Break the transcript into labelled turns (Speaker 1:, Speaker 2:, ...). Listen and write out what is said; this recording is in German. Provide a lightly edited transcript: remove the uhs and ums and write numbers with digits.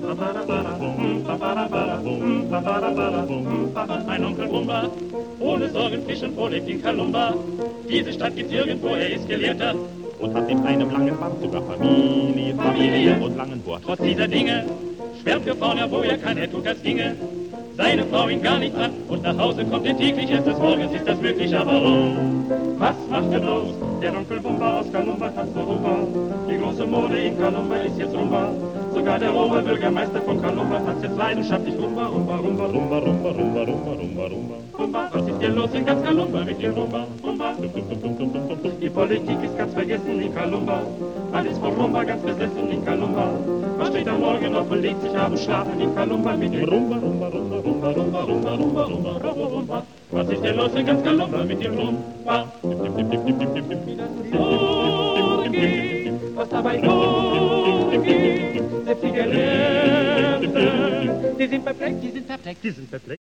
Speaker 1: Mein Onkel Rumba, ohne Sorgen fischen vor lebt in Kalumba. Diese Stadt gibt's irgendwo, er ist Gelehrter
Speaker 2: und hat in einem langen Bart sogar Familie und langen Bord.
Speaker 1: Trotz dieser Dinge schwärmt für vorne, wo er kann, er tut, als ginge seine Frau ihn gar nicht an und nach Hause kommt er täglich erst des Morgens, ist das möglich, aber warum? Was macht er bloß? Der Onkel Bumba aus Kalumba tanzt so Rumba. Die große Mode in Kalumba ist jetzt Rumba. Sogar der Oberbürgermeister von Kalumba tanzt jetzt leidenschaftlich Rumba, Rumba, Rumba, Rumba, Rumba, Rumba, Rumba, Rumba, Rumba. Rumba, was ist hier los in ganz Kalumba mit dem Rumba, Rumba? Die Politik ist ganz vergessen in Kalumba. Man ist von Rumba ganz besessen in Kalumba. Man steht am Morgen auf und legt sich abends schlafen in Kalumba mit dem Rumba, Rumba, Rumba, Rumba, Rumba, Rumba, Rumba, Rumba, Rumba, Rumba. Was ist hier los in ganz Kalumba mit dem Rumba? Was dabei vorgeht, selbst die Gelehrten, die sind perplex, die sind perplex, die sind perplex.